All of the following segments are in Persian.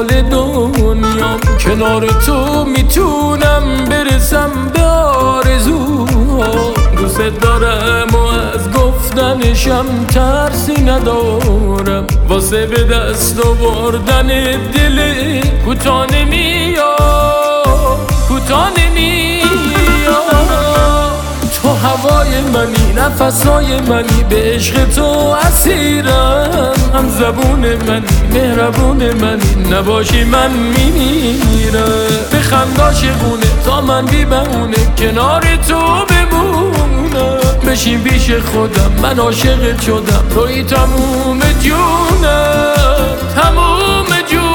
سال دنیام کنار تو میتونم برسم به آرزوها. دوست دارم و از گفتنشم ترسی ندارم، واسه به دست آوردن دل کوتاه نمیاد، کوتاه نمیاد. تو هوای منی، نفسای منی، به عشق تو اسیرم. هم زبون منی، مهربون منی، نباشی من میمیرم. به خنداش خونه تا من بی بهونه کنار تو بمونم. بشین پیش خودم من عاشقت شدم، توی تموم جونم، تموم جونم.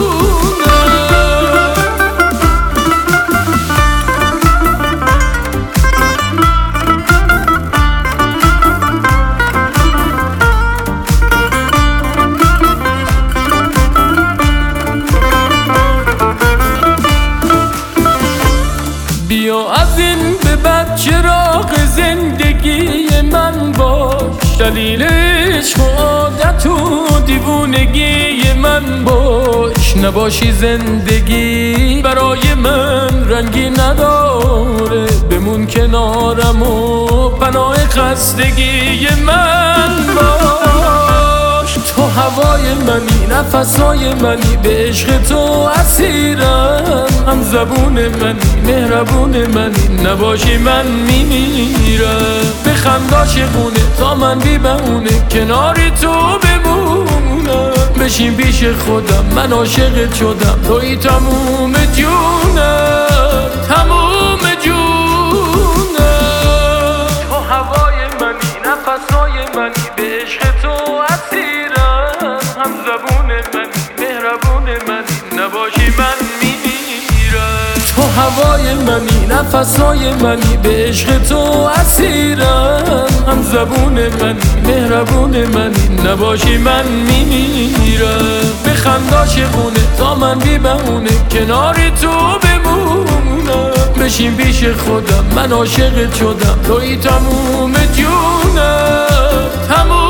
بیا از این به بعد چراغ زندگی من باش، دلیل عشق و عادت و دیوونگی من باش. نباشی زندگی برای من رنگی نداره، بمون کنارم و پناه خستگی من باش. تو هوای منی، نفسای منی، به عشق تو اسیرم. هم زبون منی، مهربون منی، نباشی من میمیرم. به خنداش خونه تا من بی بهونه کنار تو بمونم. بشین پیش خودم من عاشقت شدم، توی تموم جونم، تموم جونم. تو هوای منی، نفسای منی، به عشق تو اسیرم. هم زبون منی، مهربون منی، نباشی من میمیرم. تو هوای منی، نفسای منی، به عشق تو اسیرم. هم زبون منی، مهربون منی، نباشی من میمیرم. به خنداش خونه تا من بی بهونه کنار تو بمونم. بشین پیش خودم من عاشقت شدم، توی تموم جونم، تموم